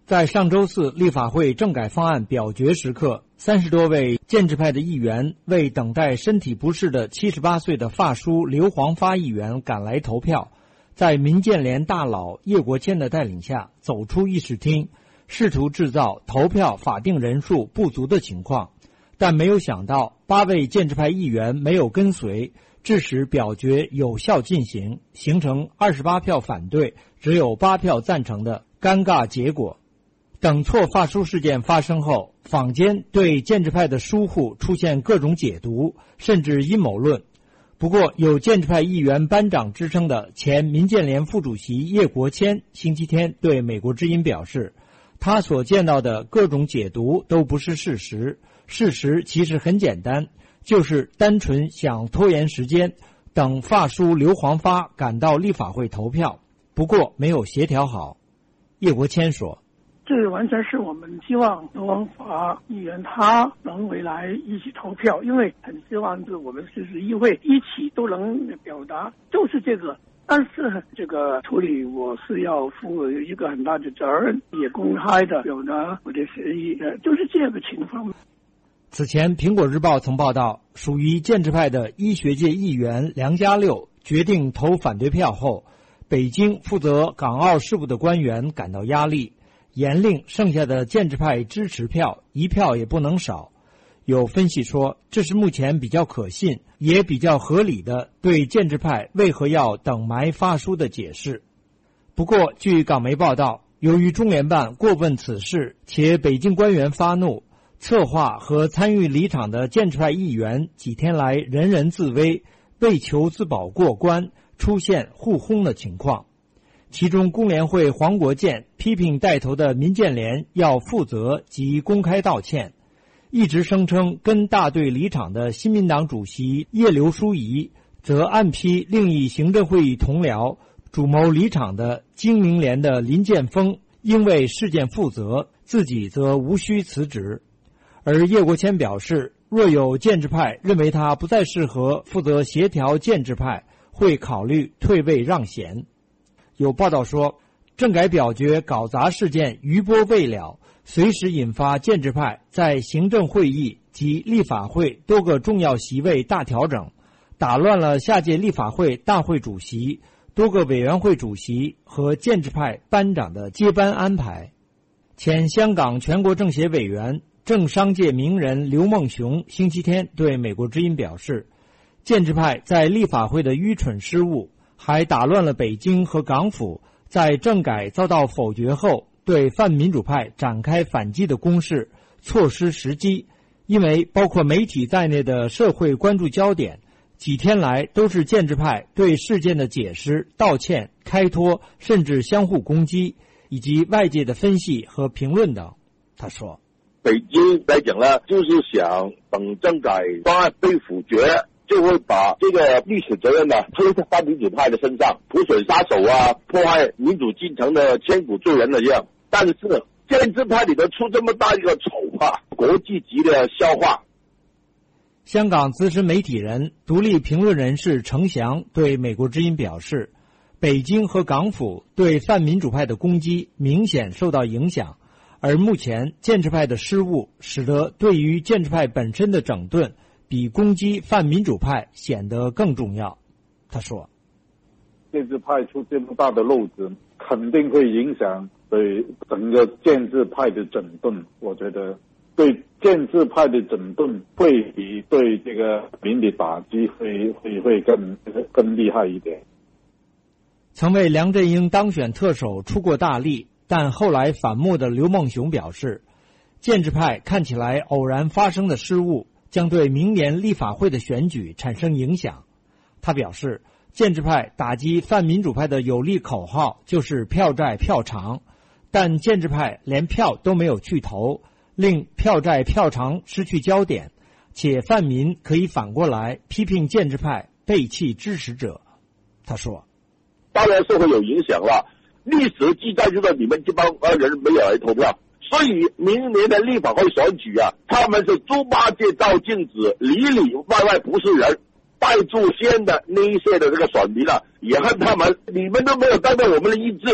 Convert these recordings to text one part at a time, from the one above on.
在上周四立法会政改方案表决时刻，30多位建制派的议员为等待身体不适的78岁的发叔刘皇发议员赶来投票，在民建联大佬叶国谦的带领下走出议事厅，试图制造投票法定人数不足的情况，但没有想到8位建制派议员没有跟随，致使表决有效进行，形成28票反对，只有8票赞成的尴尬结果。等错发叔事件发生后，坊间对建制派的疏忽出现各种解读，甚至阴谋论。不过，有建制派议员班长之称的前民建联副主席叶国谦星期天对美国之音表示，他所见到的各种解读都不是事实，事实其实很简单，就是单纯想拖延时间，等发叔刘皇发赶到立法会投票，不过没有协调好。叶国谦说， 这完全是我们希望刘皇发议员他能回来一起投票，因为很希望是我们市议会一起都能表达，就是这个。但是这个处理我是要负一个很大的责任，也公开的表达我的协议，就是这个情况。 此前苹果日报曾报道，属于建制派的医学界议员梁家六决定投反对票后，北京负责港澳事务的官员感到压力，严令剩下的建制派支持票一票也不能少。有分析说，这是目前比较可信也比较合理的对建制派为何要等埋发叔的解释。不过据港媒报道，由于中联办过问此事，且北京官员发怒，策划和参与离场的建制派议员几天来人人自危，为求自保过关，出现互轰的情况。其中工联会黄国健批评带头的民建联要负责及公开道歉，一直声称跟大队离场的新民党主席叶刘淑仪则暗批另一行政会议同僚主谋离场的经民联的林建峰应为事件负责，自己则无需辞职。而叶国谦表示，若有建制派认为他不再适合负责协调建制派，会考虑退位让贤。有报道说，政改表决搞砸事件余波未了，随时引发建制派在行政会议及立法会多个重要席位大调整，打乱了下届立法会大会主席、多个委员会主席和建制派班长的接班安排。前香港全国政协委员、政商界名人刘梦熊星期天对美国之音表示，建制派在立法会的愚蠢失误，还打乱了北京和港府在政改遭到否决后对泛民主派展开反击的攻势，错失时机。因为包括媒体在内的社会关注焦点几天来都是建制派对事件的解释、道歉、开脱，甚至相互攻击，以及外界的分析和评论等。他说， 北京来讲呢，就是想等政改方案被否决，就会把这个历史责任呢推在泛民主派的身上，土水杀手啊，破坏民主进程的千古罪人的样。但是建制派里头出这么大一个丑话，国际级的笑话。 香港资深媒体人、独立评论人士程翔对美国之音表示，北京和港府对泛民主派的攻击明显受到影响，而目前建制派的失误使得对于建制派本身的整顿比攻击泛民主派显得更重要。他说， 建制派出这么大的漏子，肯定会影响对整个建制派的整顿。我觉得对建制派的整顿会比对这个民的打击会更厉害一点。 曾为梁振英当选特首出过大力，但后来反目的刘梦熊表示，建制派看起来偶然发生的失误将对明年立法会的选举产生影响。他表示，建制派打击泛民主派的有力口号就是票债票偿，但建制派连票都没有去投，令票债票偿失去焦点，且泛民可以反过来批评建制派背弃支持者。他说， 当然是会有影响了，历史记载就是你们这帮人没有来投票，所以明年的立法会选举啊，他们是猪八戒照镜子，里里外外不是人。带住先的那一些的这个选民啊，也恨他们，你们都没有代表我们的意志，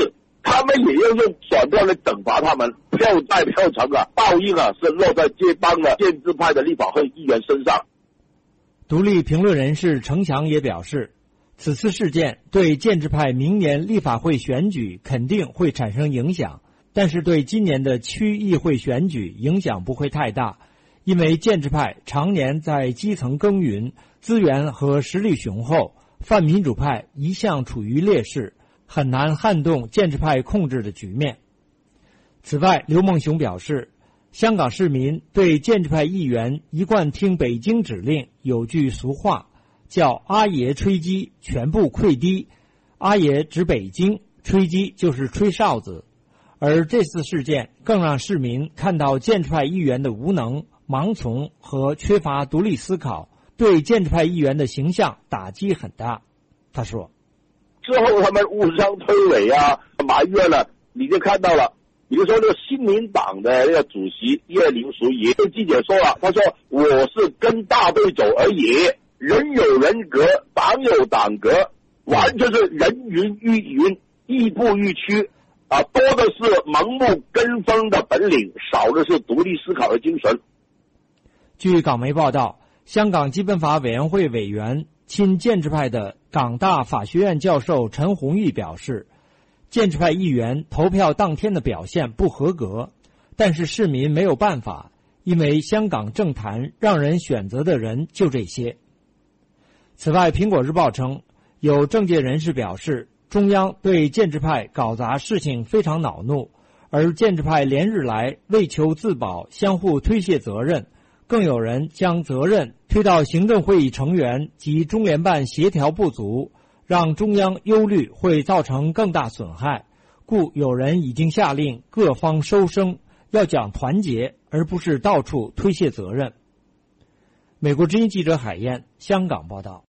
他们也要用选票来惩罚他们，票债票偿啊，报应啊是落在这帮的建制派的立法会议员身上。 独立评论人士程翔也表示，此次事件对建制派明年立法会选举肯定会产生影响，但是对今年的区议会选举影响不会太大，因为建制派常年在基层耕耘，资源和实力雄厚，泛民主派一向处于劣势，很难撼动建制派控制的局面。此外，刘梦熊表示，香港市民对建制派议员一贯听北京指令，有句俗话叫阿爷吹鸡全部溃堤，阿爷指北京，吹鸡就是吹哨子。而这次事件更让市民看到建制派议员的无能、盲从和缺乏独立思考，对建制派议员的形象打击很大。他说， 之后他们互相推诿啊，埋怨了，你就看到了，比如说那个新民党的那个主席叶刘淑仪对记者说了，他说我是跟大队走而已，人有人格，党有党格，完全是人云亦云，亦步亦趋啊，多的是盲目跟风的本领，少的是独立思考的精神。 据港媒报道，香港基本法委员会委员亲建制派的港大法学院教授陈弘毅表示，建制派议员投票当天的表现不合格，但是市民没有办法，因为香港政坛让人选择的人就这些。此外，苹果日报称，有政界人士表示，中央对建制派搞砸事情非常恼怒，而建制派连日来为求自保，相互推卸责任，更有人将责任推到行政会议成员及中联办协调不足，让中央忧虑会造成更大损害，故有人已经下令各方收声，要讲团结，而不是到处推卸责任。美国之音记者海燕，香港报道。